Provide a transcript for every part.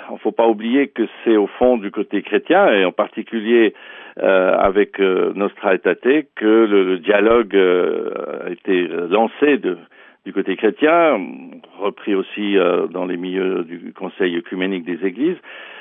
Il ne faut pas oublier que c'est au fond du côté chrétien, et en particulier avec Nostra Aetate, que le dialogue a été lancé du côté chrétien, repris aussi dans les milieux du Conseil œcuménique des Églises.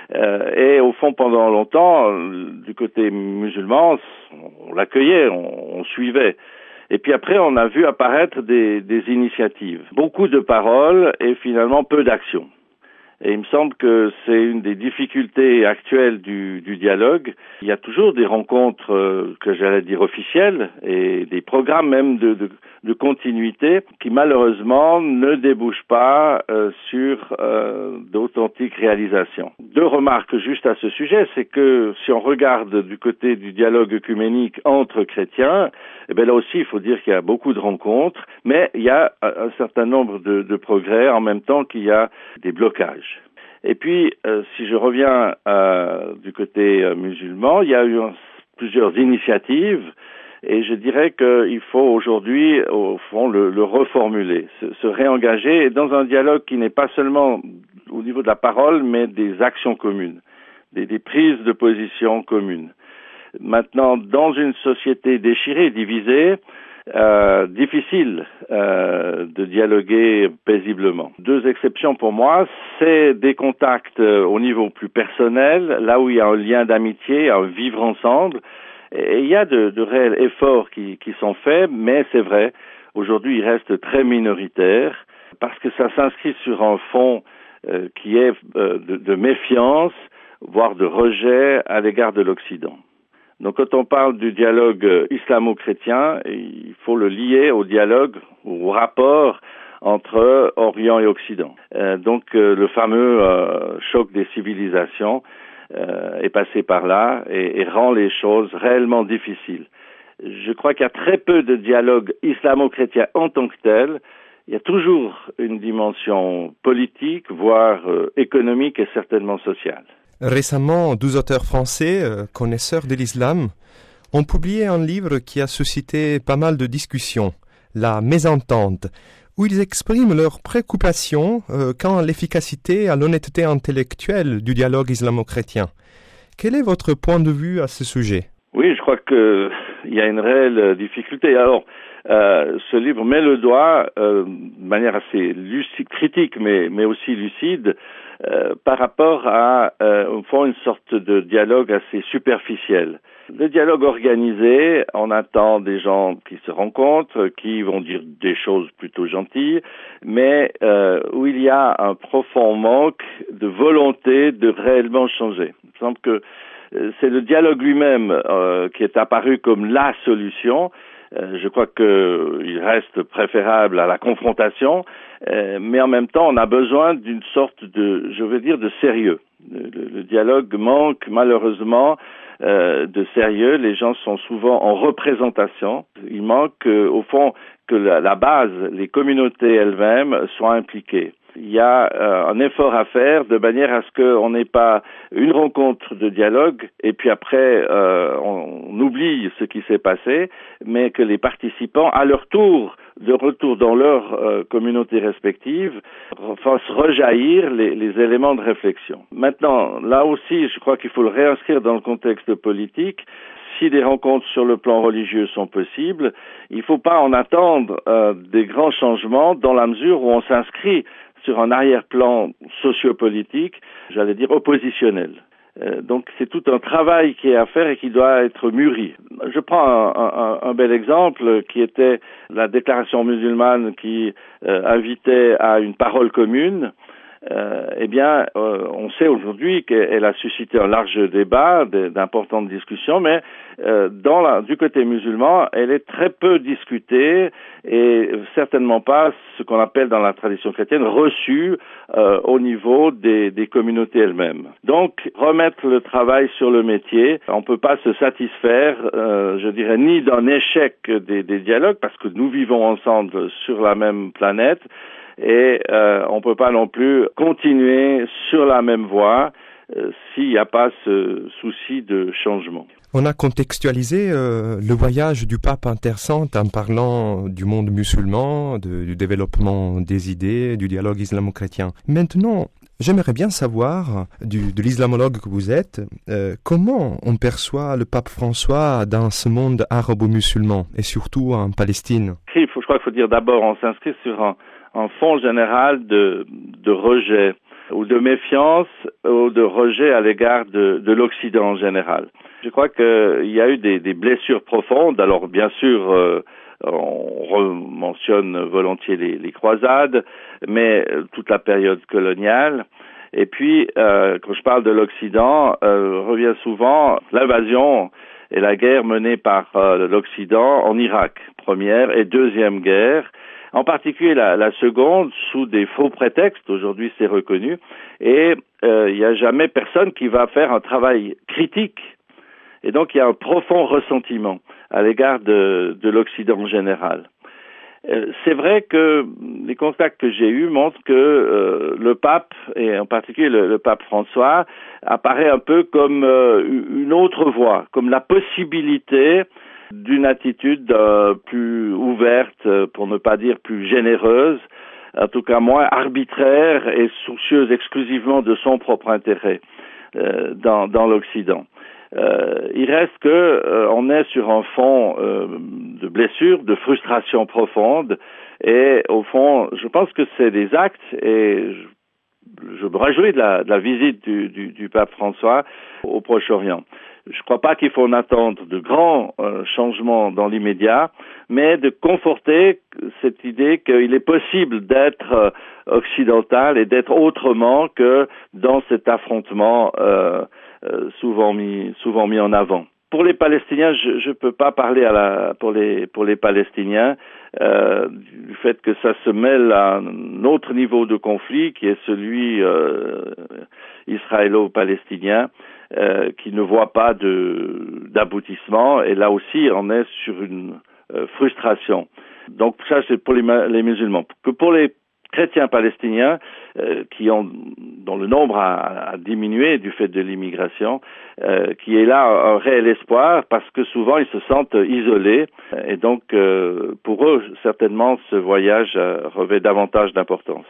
Et au fond, pendant longtemps, du côté musulman, on l'accueillait, on suivait. Et puis après, on a vu apparaître des initiatives. Beaucoup de paroles et finalement peu d'actions. Et il me semble que c'est une des difficultés actuelles du dialogue. Il y a toujours des rencontres, que j'allais dire officielles, et des programmes même de continuité qui malheureusement ne débouchent pas sur d'authentiques réalisations. Deux remarques juste à ce sujet, c'est que si on regarde du côté du dialogue œcuménique entre chrétiens, eh bien là aussi il faut dire qu'il y a beaucoup de rencontres, mais il y a un certain nombre de progrès en même temps qu'il y a des blocages. Et puis, si je reviens du côté musulman, il y a eu plusieurs initiatives, et je dirais qu'il faut aujourd'hui, au fond, le reformuler, se réengager dans un dialogue qui n'est pas seulement au niveau de la parole, mais des actions communes, des prises de position communes. Maintenant, dans une société déchirée, divisée, difficile de dialoguer paisiblement. Deux exceptions pour moi, c'est des contacts au niveau plus personnel, là où il y a un lien d'amitié, un vivre ensemble, et il y a de réels efforts qui sont faits, mais c'est vrai, aujourd'hui il reste très minoritaire, parce que ça s'inscrit sur un fond qui est de méfiance, voire de rejet à l'égard de l'Occident. Donc quand on parle du dialogue islamo-chrétien, il faut le lier au dialogue, au rapport entre Orient et Occident. Donc le fameux choc des civilisations est passé par là et rend les choses réellement difficiles. Je crois qu'il y a très peu de dialogue islamo-chrétien en tant que tel. Il y a toujours une dimension politique, voire économique et certainement sociale. Récemment, 12 auteurs français, connaisseurs de l'islam, ont publié un livre qui a suscité pas mal de discussions, La Mésentente, où ils expriment leurs préoccupations quant à l'efficacité et à l'honnêteté intellectuelle du dialogue islamo-chrétien. Quel est votre point de vue à ce sujet? Oui, je crois qu'il y a une réelle difficulté. Alors, ce livre met le doigt de manière assez lucide, critique, mais aussi lucide, par rapport à, au fond, une sorte de dialogue assez superficiel. Le dialogue organisé, on attend des gens qui se rencontrent, qui vont dire des choses plutôt gentilles, mais où il y a un profond manque de volonté de réellement changer. Il me semble que c'est le dialogue lui-même qui est apparu comme la solution. Je crois qu'il reste préférable à la confrontation, mais en même temps, on a besoin d'une sorte de, je veux dire, de sérieux. Le dialogue manque malheureusement de sérieux. Les gens sont souvent en représentation. Il manque, au fond, que la base, les communautés elles-mêmes soient impliquées. Il y a un effort à faire de manière à ce qu'on n'ait pas une rencontre de dialogue et puis après on oublie ce qui s'est passé, mais que les participants, à leur tour, de retour dans leur communauté respective, fassent rejaillir les éléments de réflexion. Maintenant, là aussi, je crois qu'il faut le réinscrire dans le contexte politique. Si des rencontres sur le plan religieux sont possibles, il ne faut pas en attendre des grands changements dans la mesure où on s'inscrit sur un arrière-plan sociopolitique, j'allais dire oppositionnel. Donc c'est tout un travail qui est à faire et qui doit être mûri. Je prends un bel exemple qui était la déclaration musulmane qui invitait à une parole commune. On sait aujourd'hui qu'elle a suscité un large débat, d'importantes discussions, mais du côté musulman, elle est très peu discutée et certainement pas ce qu'on appelle dans la tradition chrétienne reçue au niveau des communautés elles-mêmes. Donc, remettre le travail sur le métier, on peut pas se satisfaire, je dirais, ni d'un échec des dialogues, parce que nous vivons ensemble sur la même planète, et on peut pas non plus continuer sur la même voie s'il n'y a pas ce souci de changement. On a contextualisé le voyage du pape Intersante en parlant du monde musulman, du développement des idées, du dialogue islamo-chrétien. Maintenant, J'aimerais bien savoir, de l'islamologue que vous êtes, comment on perçoit le pape François dans ce monde arabo-musulman et surtout en Palestine. Je crois qu'il faut dire d'abord, on s'inscrit sur un fond général de rejet ou de méfiance ou de rejet à l'égard de l'Occident en général. Je crois qu'il y a eu des blessures profondes. Alors bien sûr, on mentionne volontiers les croisades, mais toute la période coloniale. Et puis, quand je parle de l'Occident, revient souvent l'invasion et la guerre menée par l'Occident en Irak, première et deuxième guerre, en particulier la seconde, sous des faux prétextes, aujourd'hui c'est reconnu, et il n'y a jamais personne qui va faire un travail critique. Et donc il y a un profond ressentiment à l'égard de l'Occident en général. C'est vrai que les contacts que j'ai eus montrent que le pape, et en particulier le pape François, apparaît un peu comme une autre voie, comme la possibilité d'une attitude plus ouverte, pour ne pas dire plus généreuse, en tout cas moins arbitraire et soucieuse exclusivement de son propre intérêt dans l'Occident. Il reste que on est sur un fond de blessures, de frustration profonde, et au fond, je pense que c'est des actes, et je me réjouis de la visite du pape François au Proche-Orient. Je ne crois pas qu'il faut en attendre de grands changements dans l'immédiat, mais de conforter cette idée qu'il est possible d'être occidental et d'être autrement que dans cet affrontement souvent mis en avant. Pour les Palestiniens, je peux pas parler pour les Palestiniens du fait que ça se mêle à un autre niveau de conflit qui est celui israélo-palestinien, qui ne voit pas d'aboutissement, et là aussi on est sur une frustration. Donc ça c'est pour les musulmans. Que pour les chrétiens palestiniens dont le nombre a diminué du fait de l'immigration, qui est là un réel espoir parce que souvent ils se sentent isolés, et donc pour eux certainement ce voyage revêt davantage d'importance.